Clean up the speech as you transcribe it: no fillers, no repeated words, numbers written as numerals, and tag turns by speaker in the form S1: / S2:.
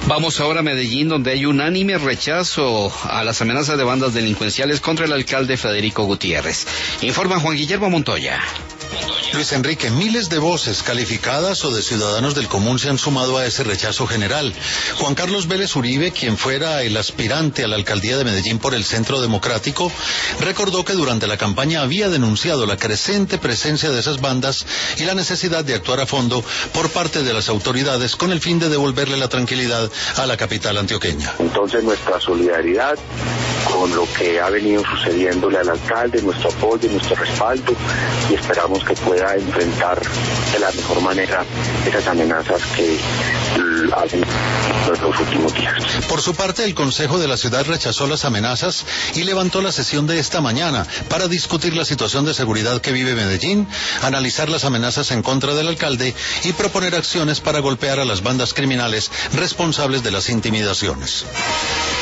S1: Vamos ahora a Medellín, donde hay unánime rechazo a las amenazas de bandas delincuenciales contra el alcalde Federico Gutiérrez. Informa Juan Guillermo Montoya.
S2: Luis Enrique, miles de voces calificadas o de ciudadanos del común se han sumado a ese rechazo general. Juan Carlos Vélez Uribe, quien fuera el aspirante a la alcaldía de Medellín por el Centro Democrático, recordó que durante la campaña había denunciado la creciente presencia de esas bandas y la necesidad de actuar a fondo por parte de las autoridades con el fin de devolverle la tranquilidad a la capital antioqueña.
S3: Entonces nuestra solidaridad con lo que ha venido sucediéndole al alcalde, nuestro apoyo, nuestro respaldo, y esperamos que pueda enfrentar de la mejor manera esas amenazas que hacen los últimos días.
S2: Por su parte, el Consejo de la Ciudad rechazó las amenazas y levantó la sesión de esta mañana para discutir la situación de seguridad que vive Medellín, analizar las amenazas en contra del alcalde y proponer acciones para golpear a las bandas criminales responsables de las intimidaciones.